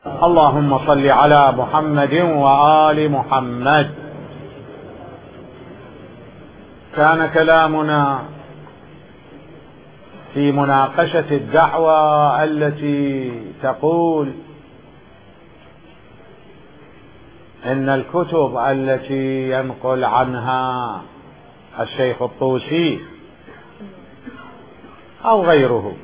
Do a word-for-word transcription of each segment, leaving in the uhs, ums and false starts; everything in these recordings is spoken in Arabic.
اللهم صل على محمد وآل محمد. كان كلامنا في مناقشة الدعوة التي تقول إن الكتب التي ينقل عنها الشيخ الطوسي أو غيره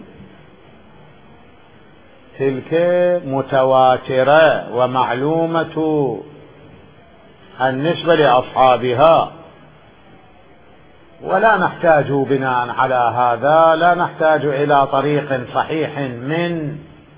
تلك متواترة ومعلومة النسبة لأصحابها، ولا نحتاج بناء على هذا لا نحتاج إلى طريق صحيح من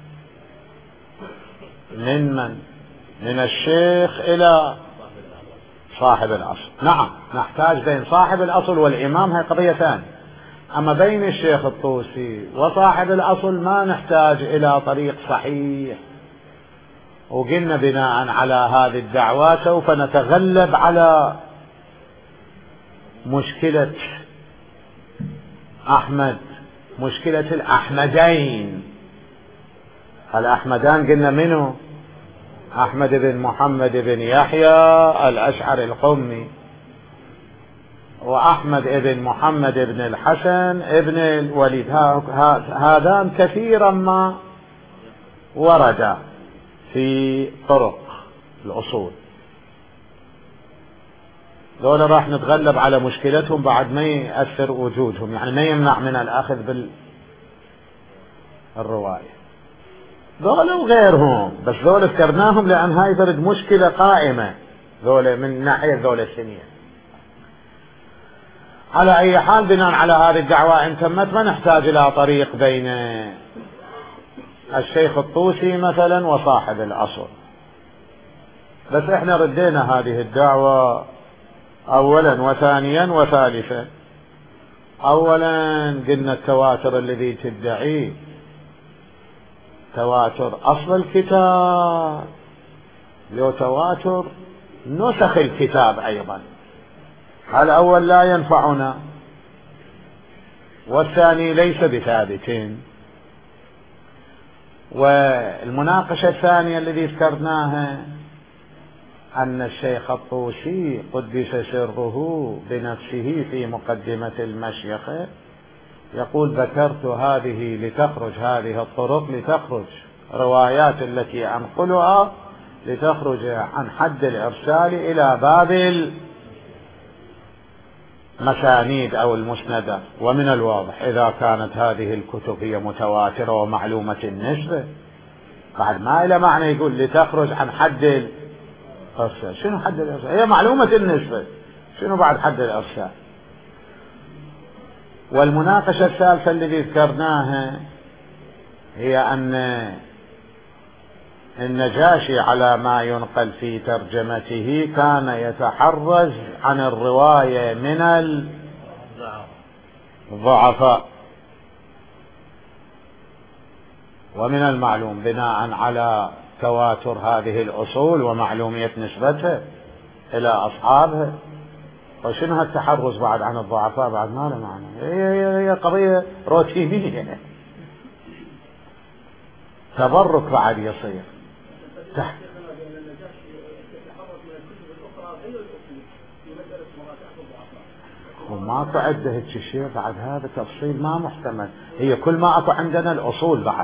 من من من الشيخ إلى صاحب الأصل. نعم نحتاج بين صاحب الأصل والإمام، هي قضية ثانية. أما بين الشيخ الطوسي وصاحب الأصل ما نحتاج إلى طريق صحيح. وقلنا بناء على هذه الدعوة سوف نتغلب على مشكلة أحمد، مشكلة الأحمدين. الأحمدان قلنا منه أحمد بن محمد بن يحيى الأشعري القمي، وأحمد بن محمد بن الحسن ابن الوليد. هذان كثيرا ما ورد في طرق الأصول. دول راح نتغلب على مشكلتهم بعد ما يأثر وجودهم، يعني ما يمنع من الأخذ بالرواية. دول وغيرهم، بس دول اذكرناهم لأن هاي فرد مشكلة قائمة دول من ناحية دول السنية. على أي حال بناء على هذه الدعوة إن تمت ما نحتاج إلى طريق بين الشيخ الطوسي مثلا وصاحب الأصل. بس احنا ردينا هذه الدعوة أولا وثانيا وثالثا. أولا قلنا التواتر الذي تدعيه تواتر أصل الكتاب، لو تواتر نسخ الكتاب أيضا. الأول لا ينفعنا والثاني ليس بثابتين. والمناقشة الثانية الذي ذكرناها أن الشيخ الطوسي قدس سره بنفسه في مقدمة المشيخة يقول ذكرت هذه لتخرج هذه الطرق لتخرج روايات التي أنقلها لتخرج عن حد الإرسال إلى باب المسانيد أو المسندة. ومن الواضح إذا كانت هذه الكتب هي متواترة ومعلومة النسبة بعد ما إلى معنى يقول لتخرج عن حد الإرسال. شنو حد الإرسال؟ هي معلومة النسبة، شنو بعد حد الإرسال؟ والمناقشة الثالثة التي ذكرناها هي أن النجاشي على ما ينقل في ترجمته كان يتحرز عن الرواية من الضعفاء. ومن المعلوم بناء على تواتر هذه الأصول ومعلومية نسبتها إلى أصحابها. وشنو هالتحرز بعد عن الضعفاء بعد ما له معنى؟ هي, هي, هي قضية روتينية، تبرك بعد يصير تحت. وماكو عده هيك شيء بعد، هذا تفصيل ما محتمل. هي كل ما اكو عندنا الأصول بعد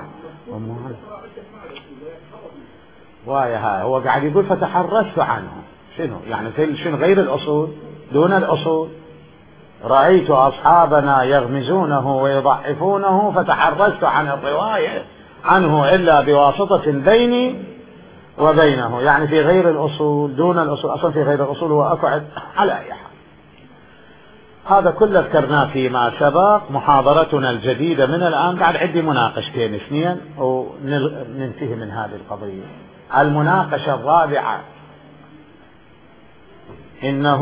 وايا هاي هو قاعد يقول فتحرزت عنه. شنو يعني؟ شنو غير الأصول دون الأصول؟ رأيت أصحابنا يغمزونه ويضعفونه فتحرزت عن الرواية عنه إلا بواسطة بيني وبينه. يعني في غير الأصول دون الأصول، أصلا في غير الأصول هو أقعد على أي حال. هذا كله ذكرناه فيما سبق. محاضرتنا الجديدة من الآن بعد عندي مناقشتين اثنين وننتهي من هذه القضية. المناقشة الرابعة إنه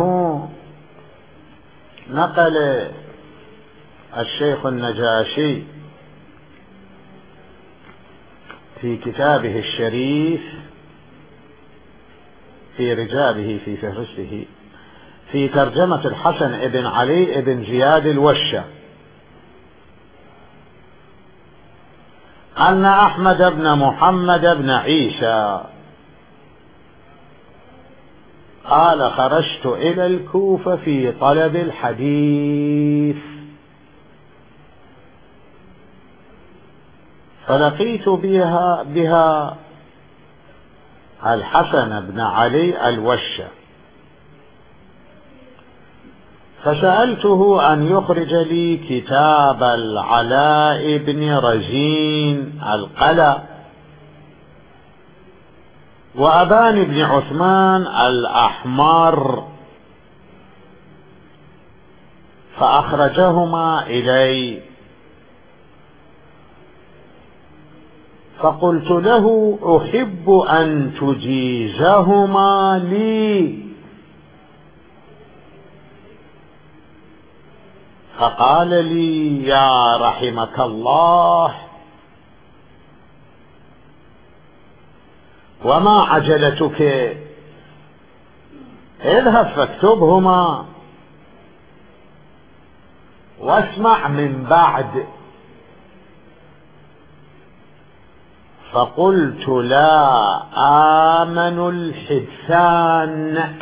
نقل الشيخ النجاشي في كتابه الشريف في رجاله في فهرسته في ترجمة الحسن ابن علي ابن زياد الوشة أن أحمد بن محمد بن عيسى قال خرجت إلى الكوفة في طلب الحديث فلقيت بها, بها الحسن بن علي الوشة فسألته أن يخرج لي كتاب العلاء بن رزين القلع وأبان بن عثمان الأحمر فأخرجهما إلي فقلت له أحب أن تجيزهما لي فقال لي يا رحمك الله وما عجلتك اذهب فاكتبهما واسمع من بعد. فقلت لا آمن الحدثان.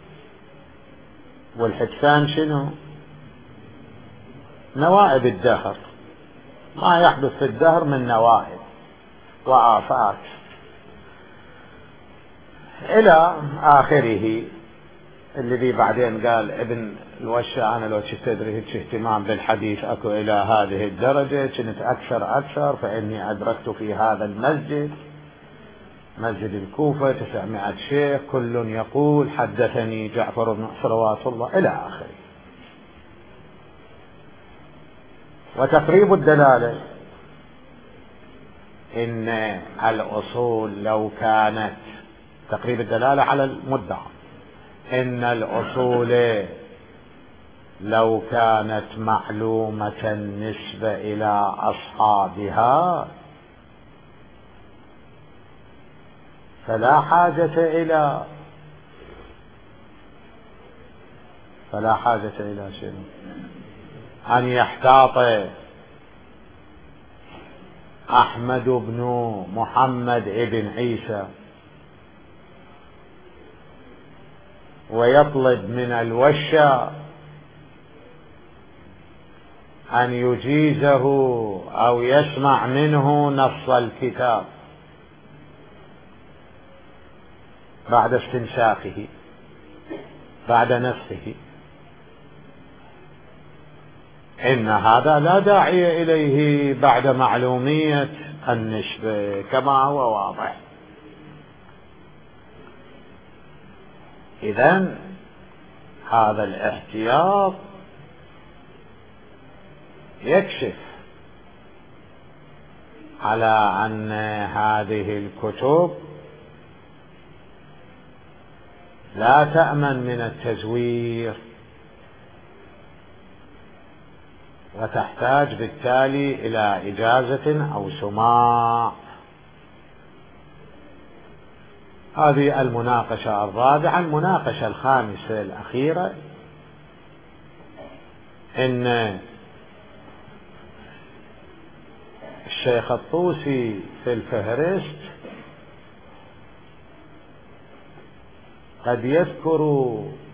والحدثان شنو؟ نوائب الدهر، ما يحدث في الدهر من نوائب وآفات إلى آخره. الذي بعدين قال ابن الوشة أنا لو كنت أدري اهتمام بالحديث أكو إلى هذه الدرجة كنت أكثر أكثر فإني أدركت في هذا المسجد مسجد الكوفة تسعمائة شيخ كل يقول حدثني جعفر بن صلوات الله إلى آخره. وتقريب الدلالة إن الأصول لو كانت تقريب الدلالة على المدعى إن الأصول لو كانت معلومة النسبة إلى أصحابها فلا حاجة إلى فلا حاجة إلى شيء أن يحتاط أحمد بن محمد بن عيسى ويطلب من الوشة أن يجيزه أو يسمع منه نص الكتاب بعد استنساخه بعد نسخه. إن هذا لا داعي إليه بعد معلومية النسبة كما هو واضح. إذن هذا الاحتياط يكشف على أن هذه الكتب لا تأمن من التزوير وتحتاج بالتالي إلى إجازة أو سماع. هذه المناقشة الرابعة. المناقشة الخامسة الأخيرة إن الشيخ الطوسي في الفهرست قد يذكر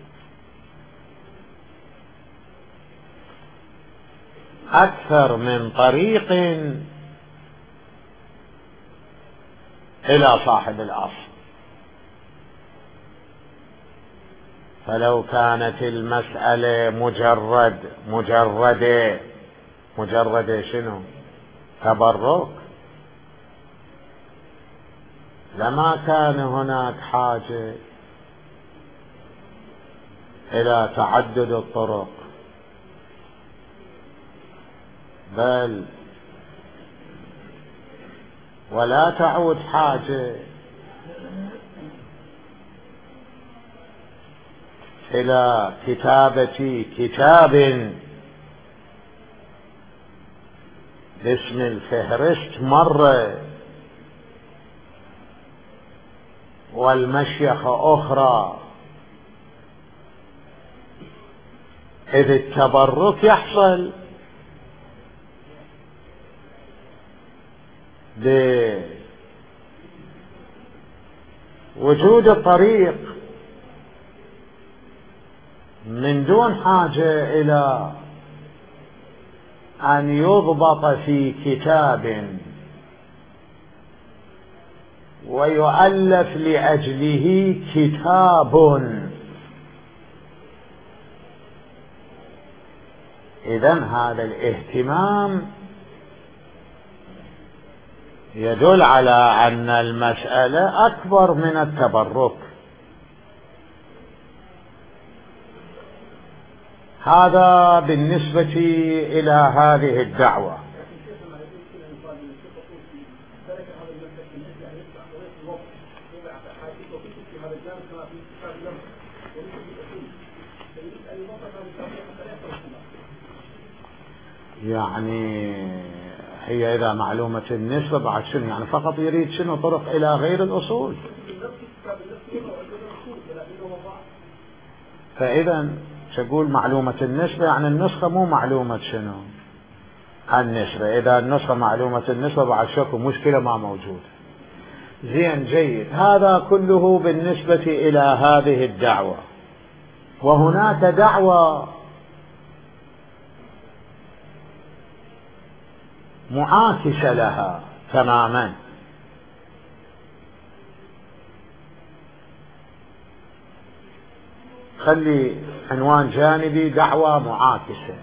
أكثر من طريق إلى صاحب الأصل. فلو كانت المسألة مجرد مجرد مجرد شنو تبرك لما كان هناك حاجة إلى تعدد الطرق، بل ولا تعود حاجة إلى كتابة كتاب باسم الفهرست مرة والمشيخة أخرى، إذ التبرك يحصل لوجود الطريق من دون حاجة إلى أن يضبط في كتاب ويؤلف لأجله كتاب. إذن هذا الاهتمام يدل على أن المسألة أكبر من التبرك. هذا بالنسبة إلى هذه الدعوة. يعني هي إذا معلومة النسبة بعد شنو يعني فقط يريد شنو طرق إلى غير الأصول. فإذا تقول معلومة النسبة يعني النسخة مو معلومة شنو النسبة. إذا النسخة معلومة النسبة بعد شكو مشكلة ما موجود. زين جيد. هذا كله بالنسبة إلى هذه الدعوة. وهناك دعوة معاكسة لها تماما. خلي عنوان جانبي دعوة معاكسة.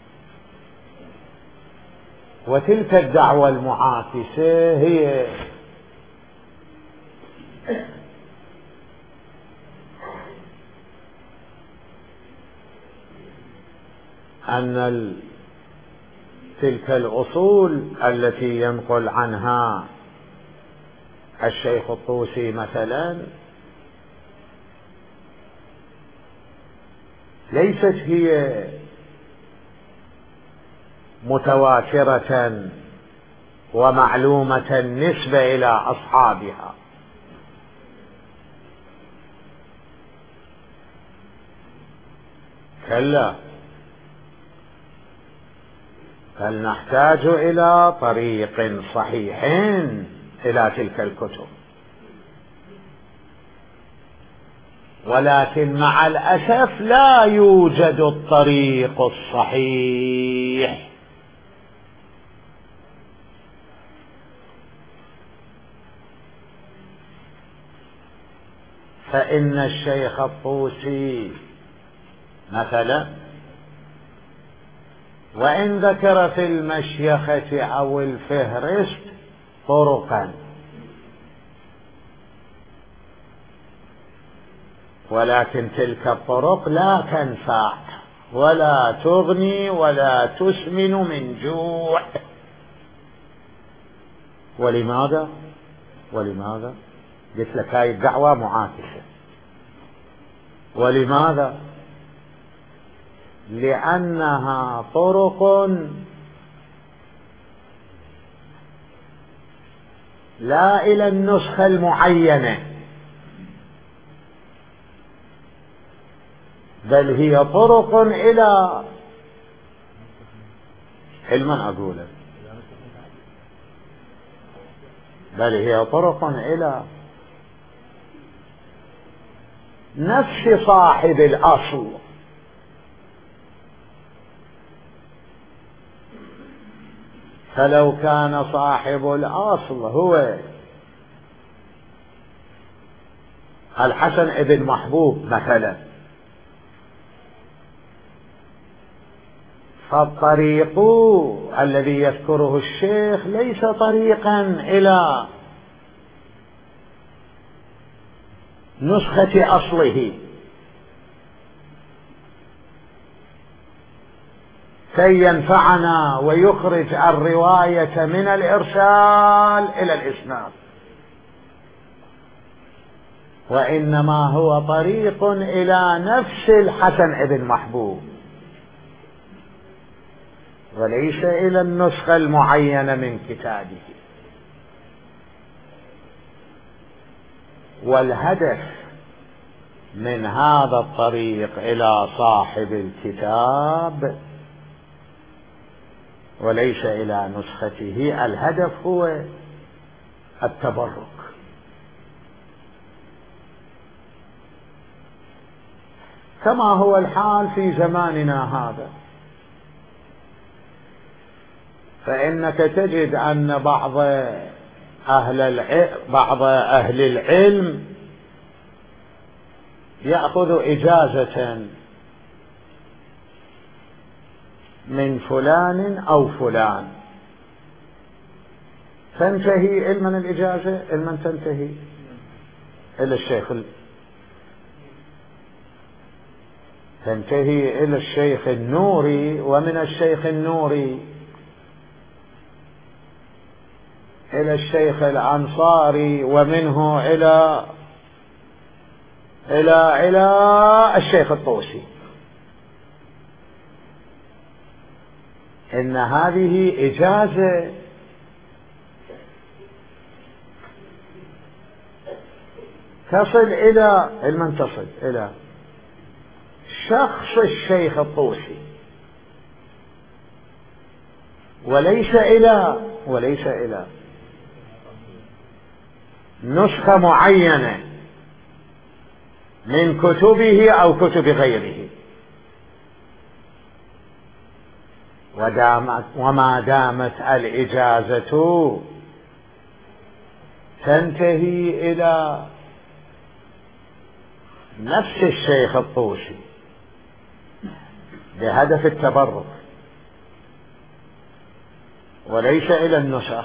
وتلك الدعوة المعاكسة هي أن تلك الأصول التي ينقل عنها الشيخ الطوسي مثلا ليست هي متواترة ومعلومة نسبة إلى أصحابها، كلا، بل نحتاج إلى طريق صحيح إلى تلك الكتب. ولكن مع الأسف لا يوجد الطريق الصحيح. فإن الشيخ الطوسي مثلا وإن ذكر في المشيخة أو الفهرست طرقا، ولكن تلك الطرق لا تنفع ولا تغني ولا تسمن من جوع. ولماذا؟ ولماذا؟ قلت لك هاي الدعوة معاكسة. ولماذا؟ لأنها طرق لا إلى النسخة المعينة، بل هي طرق إلى علما أقوله بل هي طرق إلى نفس صاحب الأصل. فلو كان صاحب الأصل هو الحسن ابن محبوب مثلا، فالطريق الذي يذكره الشيخ ليس طريقا إلى نسخة أصله كي ينفعنا ويخرج الرواية من الإرسال إلى الإسناد، وإنما هو طريق إلى نفس الحسن ابن محبوب وليس إلى النسخة المعينة من كتابه. والهدف من هذا الطريق إلى صاحب الكتاب وليس إلى نسخته، الهدف هو التبرك. كما هو الحال في زماننا هذا، فإنك تجد أن بعض أهل العلم بعض أهل العلم يأخذ إجازة من فلان أو فلان، تنتهي إلى من الإجازة، إلى من تنتهي؟ إلى الشيخ ال... تنتهي إلى الشيخ النوري، ومن الشيخ النوري إلى الشيخ الأنصاري، ومنه إلى إلى إلى الشيخ الطوسي. إن هذه إجازة تصل إلى من تصل إلى شخص الشيخ الطوسي، وليس إلى وليس إلى نسخة معينة من كتبه أو كتب غيره. ودامت وما دامت الإجازة تنتهي إلى نفس الشيخ الطوسي بهدف التبرك، وليس إلى النسخ،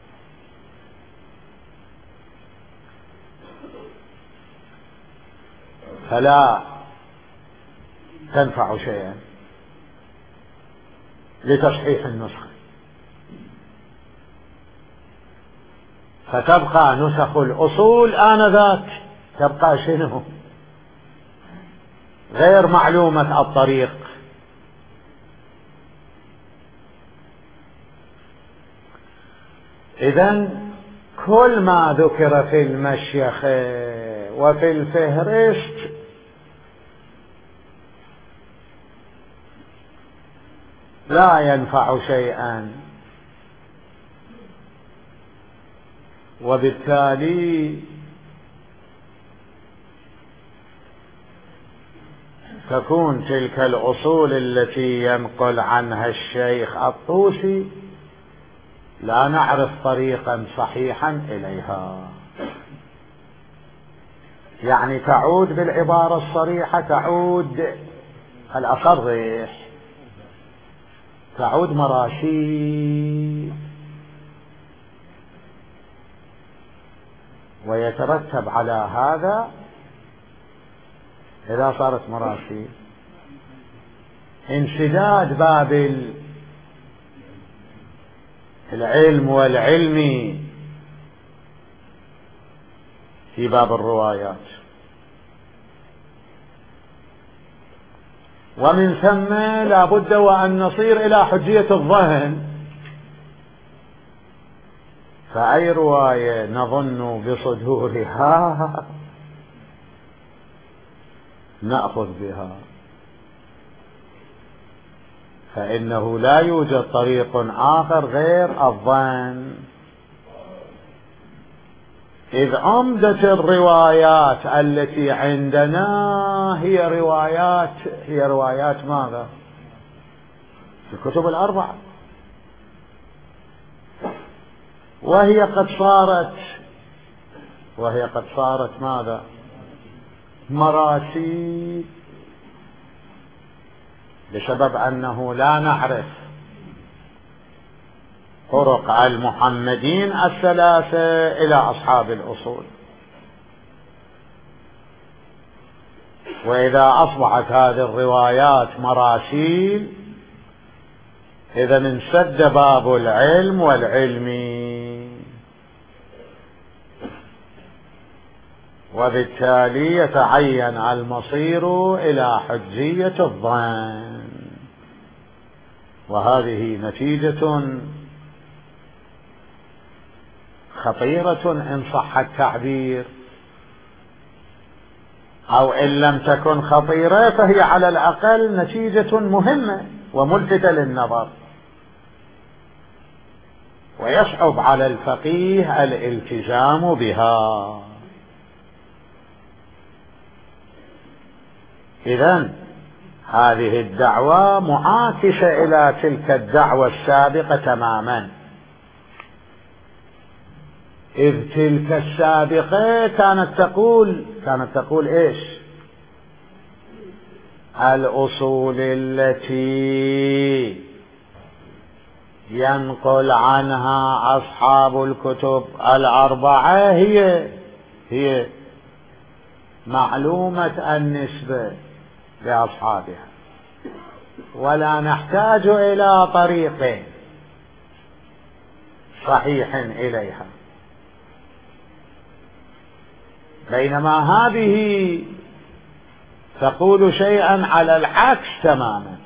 فلا تنفع شيئا لتصحيح النسخة، فتبقى نسخ الأصول آنذاك تبقى شنو؟ غير معلومة الطريق. إذن كل ما ذكر في المشيخة وفي الفهرست لا ينفع شيئا، وبالتالي تكون تلك الأصول التي ينقل عنها الشيخ الطوسي لا نعرف طريقا صحيحا إليها. يعني تعود بالعبارة الصريحة، تعود الأصرح، تعود مراسيل، ويترتب على هذا إذا صارت مراسيل انسداد باب العلم والعلم في باب الروايات، ومن ثم لا بد وأن نصير إلى حجية الظن. فأي رواية نظن بصدورها نأخذ بها، فإنه لا يوجد طريق آخر غير الظن، إذ عمدة الروايات التي عندنا هي روايات هي روايات ماذا؟ الكتب الأربعة، وهي قد صارت وهي قد صارت ماذا؟ مراسيل، بسبب أنه لا نعرف طرق المحمدين الثلاثة إلى أصحاب الأصول. وإذا أصبحت هذه الروايات مراسيل إذا انسد باب العلم والعلم، وبالتالي يتعين المصير إلى حجية الظن، وهذه نتيجة خطيرة إن صح التعبير، أو إن لم تكن خطيرة فهي على الأقل نتيجة مهمة وملفتة للنظر. ويصعب على الفقيه الالتزام بها. إذن هذه الدعوة معاكسة إلى تلك الدعوة السابقة تماما، إذ تلك السابقة كانت تقول كانت تقول إيش؟ الأصول التي ينقل عنها أصحاب الكتب الأربعة هي هي معلومة النسبة لأصحابها، ولا نحتاج إلى طريق صحيح إليها، بينما هذه تقول شيئا على العكس تماما،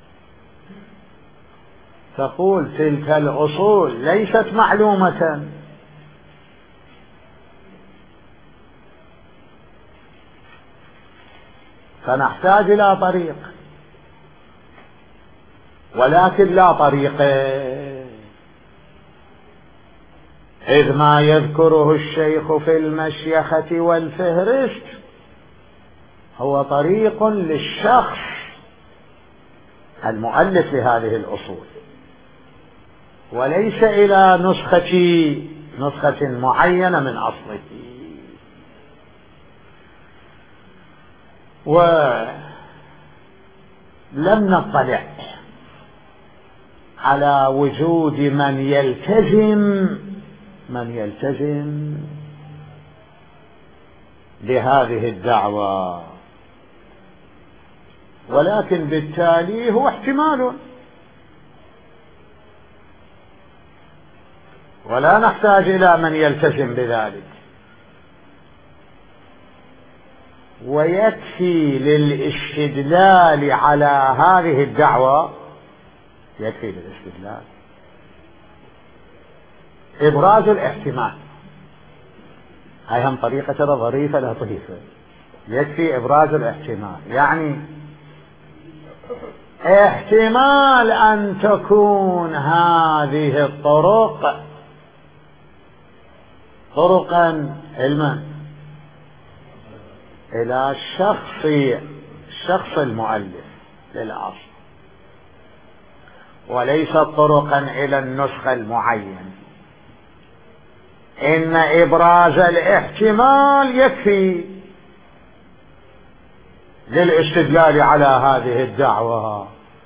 تقول تلك الأصول ليست معلومة، فنحتاج إلى طريق، ولكن لا طريق، إذ ما يذكره الشيخ في المشيخة والفهرست هو طريق للشخص المؤلف لهذه الأصول، وليس إلى نسخة نسخة معينة من أصله. ولم نطلع على وجود من يلتزم من يلتزم بهذه الدعوة، ولكن بالتالي هو احتمال، ولا نحتاج إلى من يلتزم بذلك، ويكفي للاستدلال على هذه الدعوة يكفي للاستدلال إبراز الاحتمال. هاي هم طريقة ظريفة لطيفة، يكفي إبراز الاحتمال، يعني احتمال أن تكون هذه الطرق طرقا علما إلى الشخص الشخص المؤلف للأصل، وليست طرقا إلى النسخة المعين. إن إبراز الاحتمال يكفي للاستدلال على هذه الدعوة،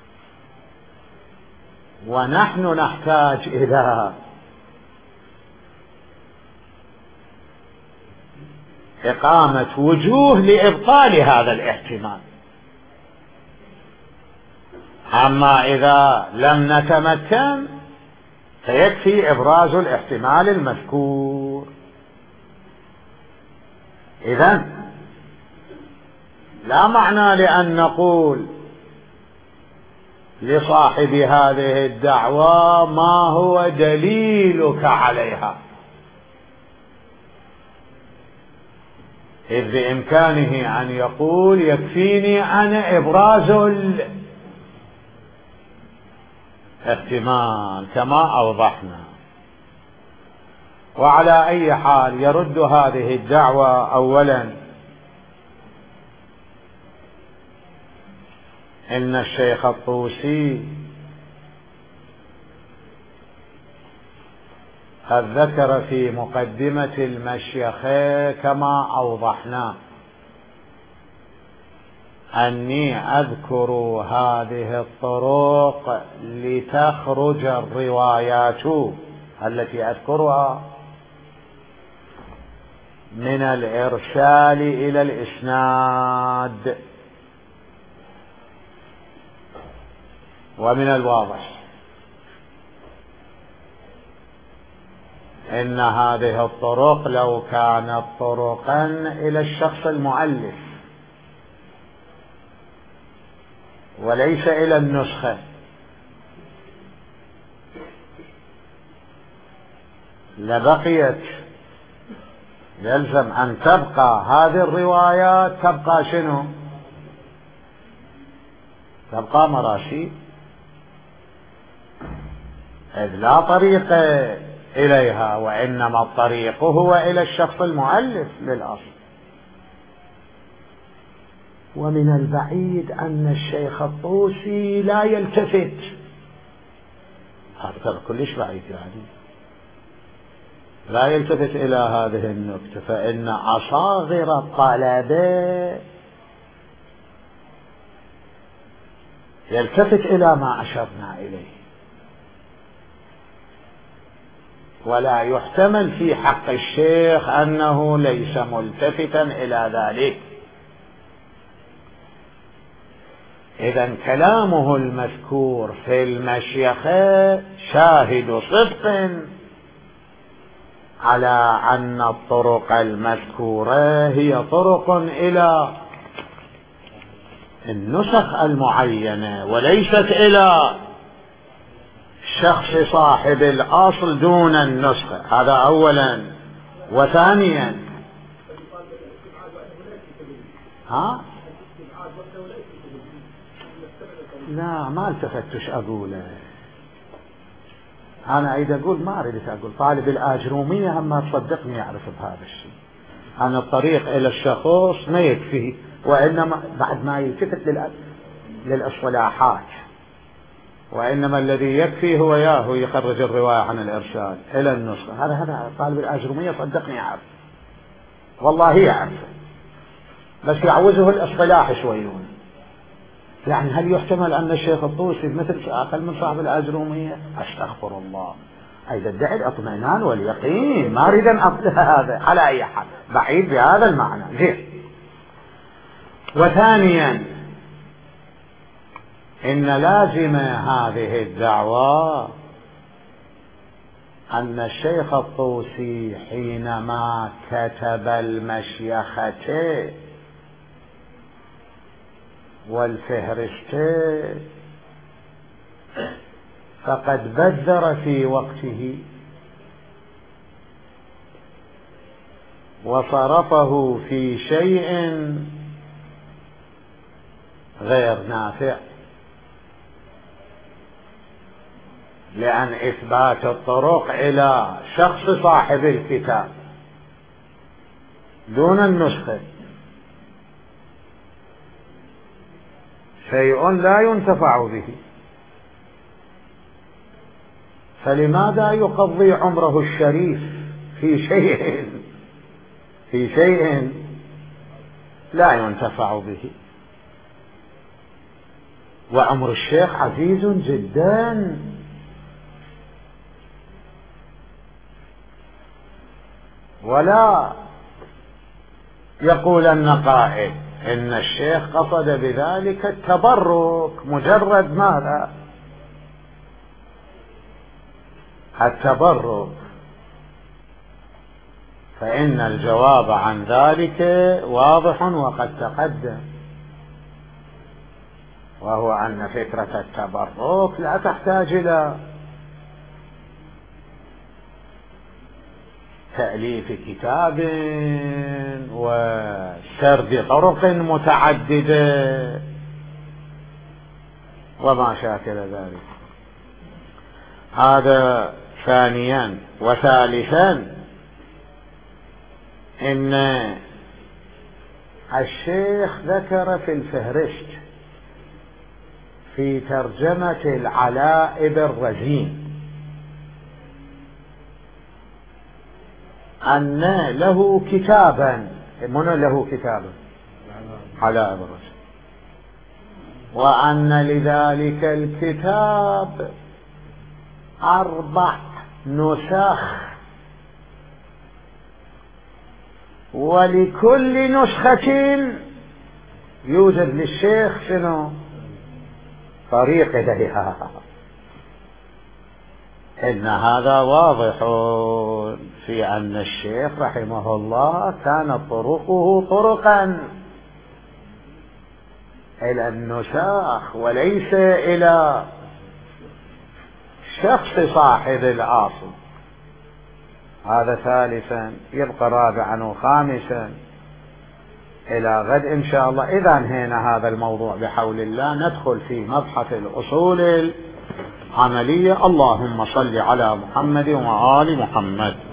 ونحن نحتاج إلى إقامة وجوه لإبطال هذا الاحتمال. أما إذا لم نتمكن فيكفي إبراز الاحتمال المذكور. إذن لا معنى لأن نقول لصاحب هذه الدعوة ما هو دليلك عليها، إذ بإمكانه أن يقول يكفيني أنا إبراز الاحتمال كما أوضحنا. وعلى أي حال يرد هذه الدعوة أولا إن الشيخ الطوسي قد ذكر في مقدمة المشيخة كما أوضحنا أني أذكر هذه الطرق لتخرج الروايات التي أذكرها من الإرسال إلى الإسناد. ومن الواضح إن هذه الطرق لو كانت طرقا إلى الشخص المؤلف وليس إلى النسخة لبقيت، يلزم أن تبقى هذه الروايات تبقى شنو؟ تبقى مراسيل. إذ لا طريق إليها، وإنما الطريق هو إلى الشخص المؤلف للأصل. ومن البعيد أن الشيخ الطوسي لا يلتفت، هذا كلش بعيد يعني، لا يلتفت إلى هذه النكتة، فإن أصاغر الطلبة يلتفت إلى ما أشرنا إليه، ولا يحتمل في حق الشيخ أنه ليس ملتفتا إلى ذلك. إذن كلامه المذكور في المشيخة شاهد صدق على أن الطرق المذكورة هي طرق إلى النسخ المعينة، وليست إلى الشخص صاحب الأصل دون النسخة. هذا أولا. وثانيا ها لا ما التفتش أقوله أنا، إذا أقول ما أريد أقول طالب الآجرومية هم ما تصدقني يعرف بهذا الشيء، أن الطريق إلى الشخص ما يكفي، وإنما بعد ما يلتفت للإصطلاحات، وإنما الذي يكفي هو ياهو يخرج الرواية عن الإرشاد إلى النسخة. هذا هذا طالب الآجرومية صدقني يعرف، والله يعرف، بس يعوزه الإصطلاح شويون. يعني هل يحتمل أن الشيخ الطوسي مثل أقل من صاحب الآجرومية؟ أستغفر الله، أي ادعي الاطمئنان واليقين، ما أريد أن أقول هذا على أي حال، بعيد بهذا المعنى. زين. وثانيا إن لازم هذه الدعوة أن الشيخ الطوسي حينما كتب المشيخة والفهرست فقد بذر في وقته وصرفه في شيء غير نافع، لأن إثبات الطرق إلى شخص صاحب الكتاب دون النسخة شيء لا ينتفع به، فلماذا يقضي عمره الشريف في شيء في شيء لا ينتفع به؟ وعمر الشيخ عزيز جدا، ولا يقول أن قائل إن الشيخ قصد بذلك التبرك، مجرد ماذا؟ التبرك. فإن الجواب عن ذلك واضح وقد تقدم، وهو أن فكرة التبرك لا تحتاج إلى تأليف كتاب وسرد طرق متعددة وما شاكل ذلك. هذا ثانيا. وثالثا إن الشيخ ذكر في الفهرست في ترجمة العلاء بن رزين أن له كتابا. من له كتابا؟ علاء بن رزين. وأن لذلك الكتاب أربع نسخ، ولكل نسخة يوجد للشيخ شنو؟ طريق إليها. إن هذا واضح في أن الشيخ رحمه الله كانت طرقه طرقا إلى النساخ وليس إلى شخص صاحب الأصل. هذا ثالثا. يبقى رابعا وخامسا إلى غد إن شاء الله. إذا انهينا هذا الموضوع بحول الله ندخل في مبحث الأصول عملية. اللهم صل على محمد وآل محمد.